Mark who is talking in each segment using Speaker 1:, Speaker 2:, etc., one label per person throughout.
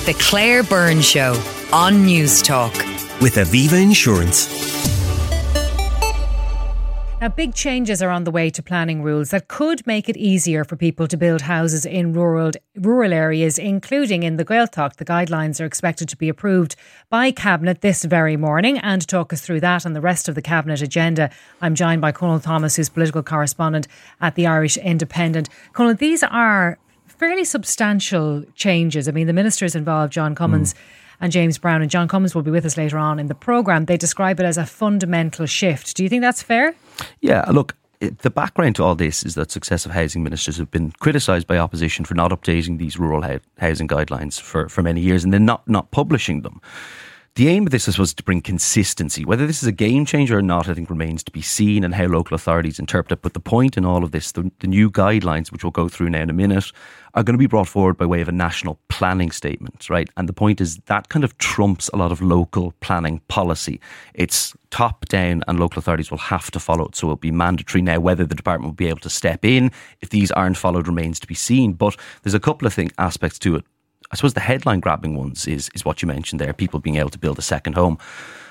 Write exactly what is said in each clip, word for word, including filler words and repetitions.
Speaker 1: The Claire Byrne Show on News Talk.
Speaker 2: With Aviva Insurance.
Speaker 3: Now, big changes are on the way to planning rules that could make it easier for people to build houses in rural rural areas, including in the Gaeltacht. The guidelines are expected to be approved by Cabinet this very morning. And to talk us through that and the rest of the Cabinet agenda, I'm joined by Conal Thomas, who's political correspondent at the Irish Independent. Conal, these are fairly substantial changes. I mean, the ministers involved, John Cummins mm. and James Brown, and John Cummins will be with us later on in the programme. They describe it as a fundamental shift. Do you think that's fair?
Speaker 4: Yeah, look, the background to all this is that successive housing ministers have been criticised by opposition for not updating these rural housing guidelines for, for many years and then not, not publishing them. The aim of this is was to bring consistency. Whether this is a game changer or not, I think remains to be seen, and how local authorities interpret it. But the point in all of this, the, the new guidelines, which we'll go through now in a minute, are going to be brought forward by way of a national planning statement, right? And the point is that kind of trumps a lot of local planning policy. It's top down and local authorities will have to follow it. So it'll be mandatory. Now, whether the department will be able to step in if these aren't followed remains to be seen. But there's a couple of thing, aspects to it. I suppose the headline grabbing ones is is what you mentioned there, people being able to build a second home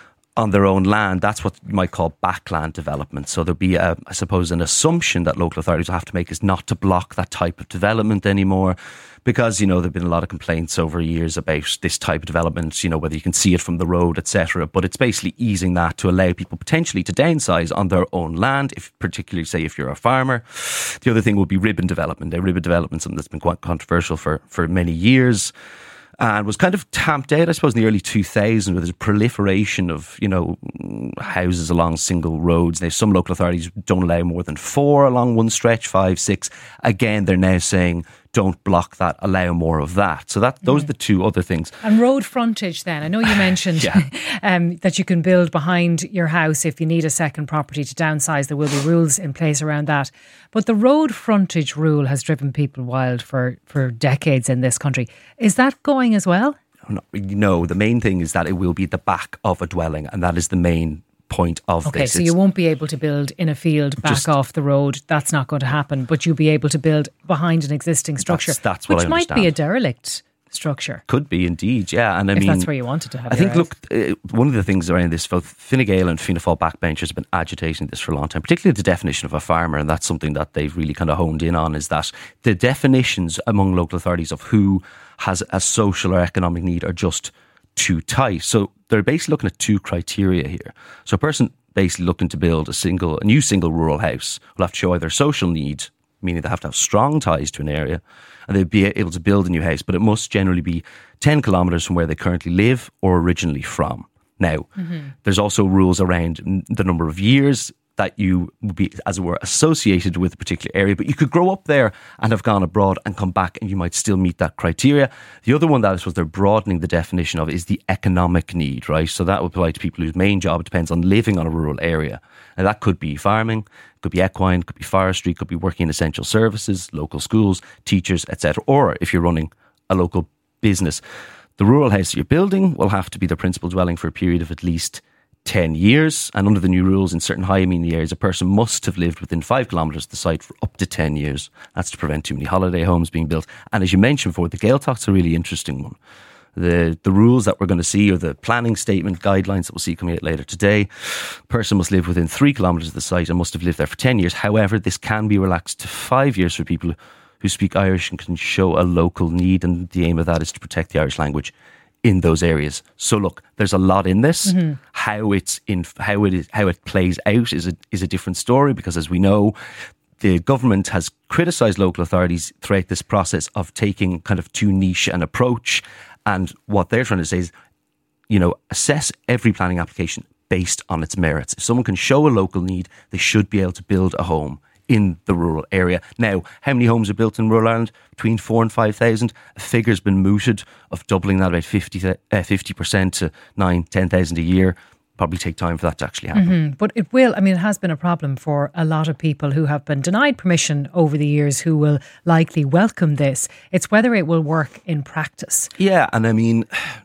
Speaker 4: on their own land. That's what you might call backland development. So there'll be, a, I suppose, an assumption that local authorities will have to make is not to block that type of development anymore, because, you know, there've been a lot of complaints over years about this type of development, you know, whether you can see it from the road, et cetera. But it's basically easing that to allow people potentially to downsize on their own land, if particularly, say, if you're a farmer. The other thing will be ribbon development. Now, ribbon development is something that's been quite controversial for, for many years, and was kind of tamped out, I suppose, in the early two thousands with a proliferation of, you know, houses along single roads. Now, some local authorities don't allow more than four along one stretch, five, six. Again, they're now saying, don't block that, allow more of that. So that those mm. are the two other things. And
Speaker 3: road frontage then. I know you mentioned yeah. um, that you can build behind your house if you need a second property to downsize. There will be rules in place around that. But the road frontage rule has driven people wild for, for decades in this country. Is that going as well?
Speaker 4: Not really, no. The main thing is that it will be the back of a dwelling, and that is the main point of
Speaker 3: okay,
Speaker 4: this.
Speaker 3: Okay, so you won't be able to build in a field back just, off the road. That's not going to happen. But you'll be able to build behind an existing structure,
Speaker 4: that's, that's what
Speaker 3: which
Speaker 4: I
Speaker 3: might be a derelict structure.
Speaker 4: Could be indeed, yeah. And I
Speaker 3: if
Speaker 4: mean,
Speaker 3: that's where you wanted to have.
Speaker 4: I think,
Speaker 3: house.
Speaker 4: look, uh, one of the things around this, both Fine Gael and Fianna Fáil backbenchers have been agitating this for a long time, particularly the definition of a farmer, and that's something that they've really kind of honed in on, is that the definitions among local authorities of who has a social or economic need are just too tight. So they're basically looking at two criteria here. So a person basically looking to build a single, a new single rural house will have to show either social need, meaning they have to have strong ties to an area, and they'd be able to build a new house, but it must generally be ten kilometres from where they currently live or originally from. Now, mm-hmm. there's also rules around the number of years that you would be, as it were, associated with a particular area, but you could grow up there and have gone abroad and come back and you might still meet that criteria. The other one that I suppose they're broadening the definition of is the economic need, right? So that would apply to people whose main job depends on living on a rural area. And that could be farming, could be equine, could be forestry, could be working in essential services, local schools, teachers, et cetera. Or if you're running a local business, the rural house that you're building will have to be the principal dwelling for a period of at least ten years, and under the new rules in certain high amenity areas, a person must have lived within five kilometres of the site for up to ten years. That's to prevent too many holiday homes being built. And as you mentioned before, the Gaeltacht's a really interesting one. The the rules that we're going to see, or the planning statement guidelines that we'll see coming out later today, a person must live within three kilometres of the site and must have lived there for ten years. However, this can be relaxed to five years for people who speak Irish and can show a local need, and the aim of that is to protect the Irish language in those areas. So look, there's a lot in this. Mm-hmm. How it's in, how it is, how it plays out is a is a different story, because as we know, the government has criticised local authorities throughout this process of taking kind of too niche an approach. And what they're trying to say is, you know, assess every planning application based on its merits. If someone can show a local need, they should be able to build a home in the rural area. Now, how many homes are built in rural Ireland? Between four and five thousand. A figure's been mooted of doubling that about fifty, uh, fifty percent to nine, ten thousand a year. Probably take time for that to actually happen.
Speaker 3: Mm-hmm. But it will, I mean, it has been a problem for a lot of people who have been denied permission over the years, who will likely welcome this. It's whether it will work in practice.
Speaker 4: Yeah, and I mean,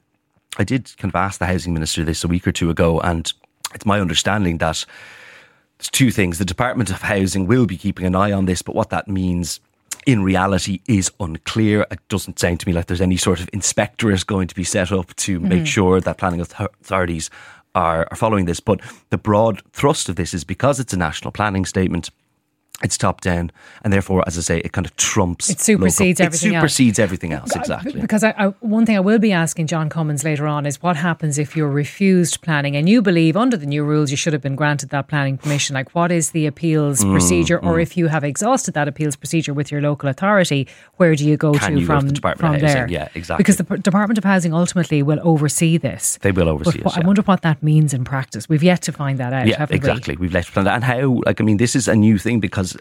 Speaker 4: I did kind of ask the Housing Minister this a week or two ago, and it's my understanding that there's two things. The Department of Housing will be keeping an eye on this, but what that means in reality is unclear. It doesn't sound to me like there's any sort of inspectorate going to be set up to mm-hmm. make sure that planning authorities are, are following this. But the broad thrust of this is because it's a national planning statement, it's top down, and therefore, as I say, it kind of trumps.
Speaker 3: It supersedes
Speaker 4: local,
Speaker 3: everything
Speaker 4: else. It supersedes
Speaker 3: else.
Speaker 4: everything else, exactly.
Speaker 3: Because I, I, one thing I will be asking John Cummins later on is what happens if you're refused planning and you believe under the new rules you should have been granted that planning permission. Like, what is the appeals mm, procedure? Mm. Or if you have exhausted that appeals procedure with your local authority, where do you go
Speaker 4: Can
Speaker 3: to
Speaker 4: you
Speaker 3: from,
Speaker 4: go to the Department
Speaker 3: from
Speaker 4: of Housing?
Speaker 3: there?
Speaker 4: Yeah, exactly.
Speaker 3: Because the P- Department of Housing ultimately will oversee this.
Speaker 4: They will oversee
Speaker 3: but
Speaker 4: it. Yeah.
Speaker 3: I wonder what that means in practice. We've yet to find that out,
Speaker 4: yeah,
Speaker 3: haven't
Speaker 4: exactly.
Speaker 3: we?
Speaker 4: We've left plan that. And how, like, I mean, this is a new thing because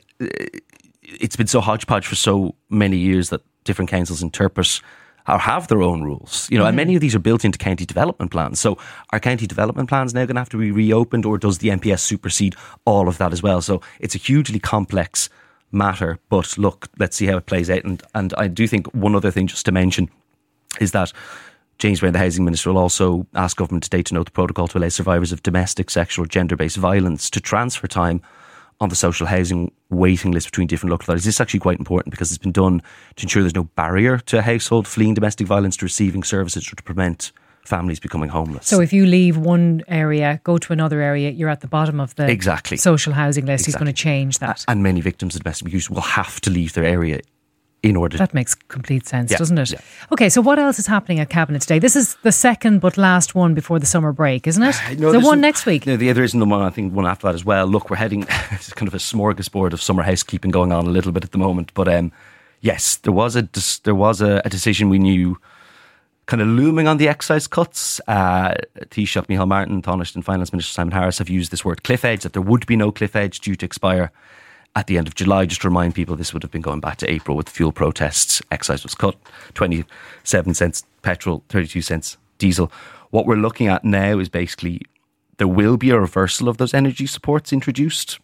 Speaker 4: it's been so hodgepodge for so many years that different councils interpret or have their own rules, you know, mm. and many of these are built into county development plans. So are county development plans now going to have to be reopened, or does the N P S supersede all of that as well? So it's a hugely complex matter, but look, let's see how it plays out. And, and I do think one other thing just to mention is that James Browne, the Housing Minister, will also ask government today to note the protocol to allow survivors of domestic, sexual or gender-based violence to transfer time on the social housing waiting list between different local authorities. This is actually quite important because it's been done to ensure there's no barrier to a household fleeing domestic violence to receiving services or to prevent families becoming homeless.
Speaker 3: So if you leave one area, go to another area, you're at the bottom of the
Speaker 4: exactly.
Speaker 3: social housing list.
Speaker 4: Exactly.
Speaker 3: He's going to change that.
Speaker 4: And many victims of domestic abuse will have to leave their area in order.
Speaker 3: That makes complete sense,
Speaker 4: yeah,
Speaker 3: doesn't it?
Speaker 4: Yeah.
Speaker 3: Okay, so what else is happening at Cabinet today? This is the second but last one before the summer break, isn't it?
Speaker 4: Uh, no,
Speaker 3: the one
Speaker 4: some,
Speaker 3: next week?
Speaker 4: No, the, there isn't the one, I think one after that as well. Look, we're heading, it's kind of a smorgasbord of summer housekeeping going on a little bit at the moment. But um, yes, there was a there was a, a decision we knew kind of looming on the excise cuts. Uh, Taoiseach Micheál Martin, Taoiseach and Finance Minister Simon Harris have used this word cliff edge, that there would be no cliff edge due to expire at the end of July. Just to remind people, this would have been going back to April with fuel protests. Excise was cut, twenty-seven cents petrol, thirty-two cents diesel. What we're looking at now is basically there will be a reversal of those energy supports introduced,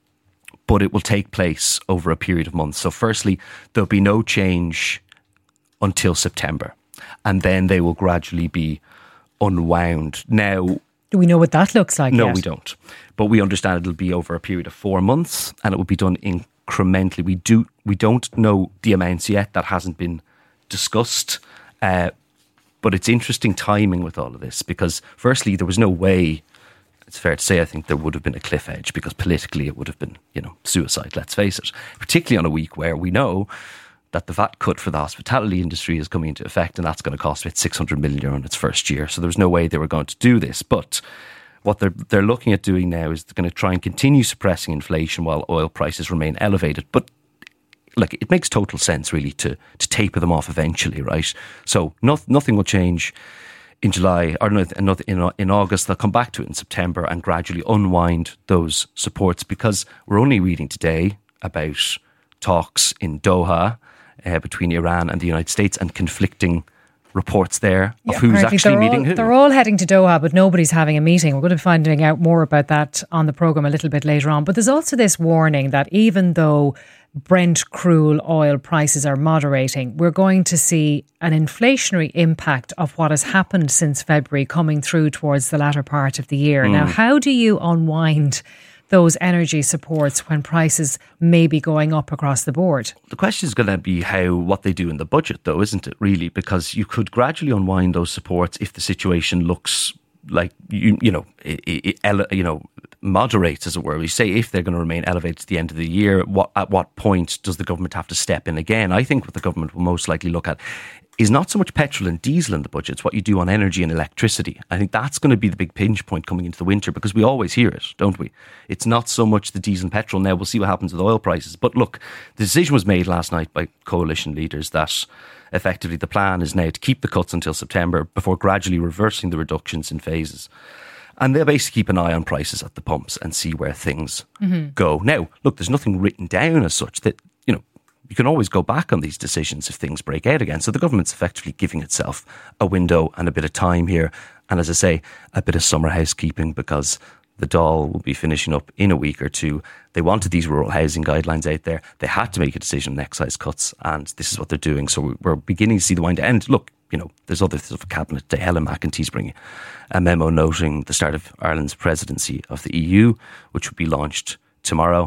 Speaker 4: but it will take place over a period of months. So firstly, there'll be no change until September, and then they will gradually be unwound. Now,
Speaker 3: do we know what that looks like
Speaker 4: No,
Speaker 3: yet?
Speaker 4: we don't. But we understand it'll be over a period of four months and it will be done incrementally. We do, we don't know the amounts yet. That hasn't been discussed. Uh, but it's interesting timing with all of this because firstly, there was no way, it's fair to say, I think there would have been a cliff edge because politically it would have been, you know, suicide, let's face it. Particularly on a week where we know that the V A T cut for the hospitality industry is coming into effect, and that's going to cost about six hundred million euro in its first year. So there was no way they were going to do this. But what they're they're looking at doing now is they're going to try and continue suppressing inflation while oil prices remain elevated. But like, it makes total sense really to to taper them off eventually, right? So no, nothing will change in July or no, in in August. They'll come back to it in September and gradually unwind those supports, because we're only reading today about talks in Doha Uh, between Iran and the United States, and conflicting reports there of
Speaker 3: yeah,
Speaker 4: who's actually meeting
Speaker 3: all,
Speaker 4: who.
Speaker 3: They're all heading to Doha, but nobody's having a meeting. We're going to be finding out more about that on the programme a little bit later on. But there's also this warning that even though Brent crude oil prices are moderating, we're going to see an inflationary impact of what has happened since February coming through towards the latter part of the year. Mm. Now, how do you unwind those energy supports when prices may be going up across the board?
Speaker 4: The question is going to be how what they do in the budget, though, isn't it, really? Because you could gradually unwind those supports if the situation looks like, you you know, it, it, it, you know, moderates, as it were. We say if they're going to remain elevated to the end of the year, what at what point does the government have to step in again? I think what the government will most likely look at is not so much petrol and diesel in the budget, it's what you do on energy and electricity. I think that's going to be the big pinch point coming into the winter, because we always hear it, don't we? It's not so much the diesel and petrol. Now we'll see what happens with oil prices. But look, the decision was made last night by coalition leaders that effectively the plan is now to keep the cuts until September before gradually reversing the reductions in phases. And they'll basically keep an eye on prices at the pumps and see where things mm-hmm. go. Now, look, there's nothing written down as such that, you know, you can always go back on these decisions if things break out again. So the government's effectively giving itself a window and a bit of time here. And as I say, a bit of summer housekeeping, because the Dáil will be finishing up in a week or two. They wanted these rural housing guidelines out there. They had to make a decision on excise cuts, and this is what they're doing. So we're beginning to see the wind end. Look, you know, there's other stuff of cabinet today. Helen McEntee's bringing a memo noting the start of Ireland's presidency of the E U, which will be launched tomorrow.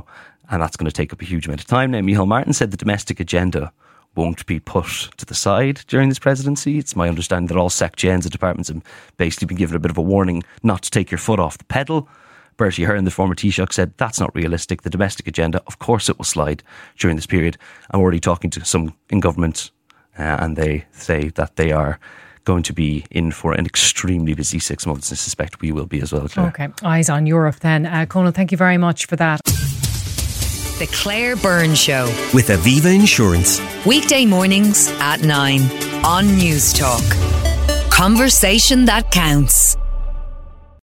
Speaker 4: and that's going to take up a huge amount of time. Now, Micheál Martin said the domestic agenda won't be put to the side during this presidency. It's my understanding that all SecGens and departments have basically been given a bit of a warning not to take your foot off the pedal. Bertie Ahern, the former Taoiseach, said that's not realistic. The domestic agenda, of course it will slide during this period. I'm already talking to some in government uh, and they say that they are going to be in for an extremely busy six months. I suspect we will be as well, Claire.
Speaker 3: Okay, eyes on Europe then. Uh, Conal, thank you very much for that.
Speaker 1: The Claire Byrne Show.
Speaker 2: With Aviva Insurance.
Speaker 1: Weekday mornings at nine on News Talk. Conversation that counts.